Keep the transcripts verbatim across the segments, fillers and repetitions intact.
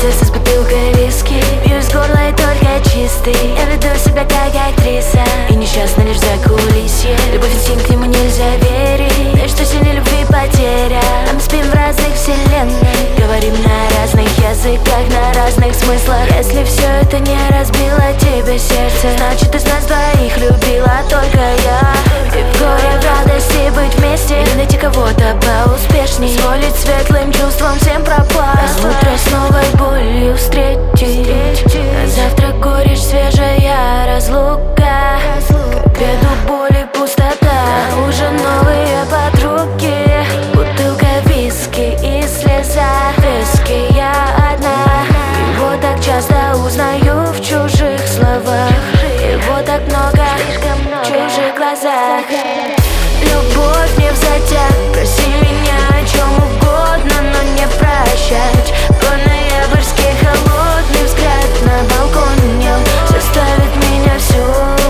Принцесса с бутылкой виски, пью из горла и только чистый. Я веду себя как актриса и несчастна лишь за кулисье. Любовь инстинкт, к нему нельзя верить. Да что сильнее любви потеря. А мы спим в разных вселенных, говорим на разных языках, на разных смыслах. Если все это не разбило тебе сердце, значит из нас двоих любила только я. И в горе, в радости быть вместе, или найти кого-то поуспешней, позволить светлым чувствам всем пропасть, утро с новой болью встретить. А завтра горечь, свежая разлука, к обеду боль и пустота. Уже новые подруги, бутылка виски и слеза. Виски я одна, его так часто узнаю в чужих словах, его так много в чужих глазах. Любовь не взятя, проси меня о чем угодно, но не прощать. По-ноябрьски холодный взгляд на балконе заставит меня все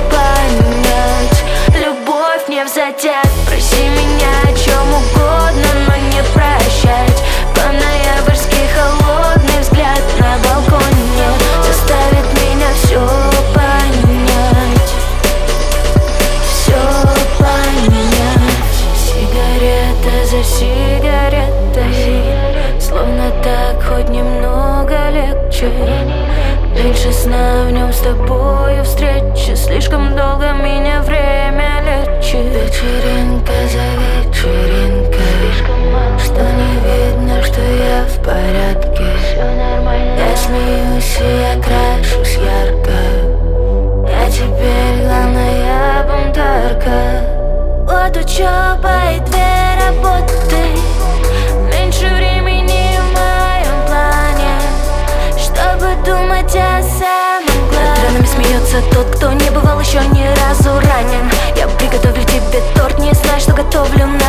понять. Любовь не взятя, проси меня о чем угодно, но не прощать. По-ноябрьски холодный взгляд на балконе заставит меня все понять. Все понять. Сигарета за сигаретой, словно так хоть немного легче. Меньше сна в нем с тобою встречи, слишком долго меня время лечит. Вечеринка за вечеринкой, что не видно, что я в порядке. Я смеюсь и я крашусь ярко, я теперь главная бунтарка. От учебы и две работы, меньше времени в моем плане, чтобы думать о самом главном. Над ранами смеется тот, кто не бывал еще ни разу ранен. Я приготовлю тебе торт, не знаю, что готовлю на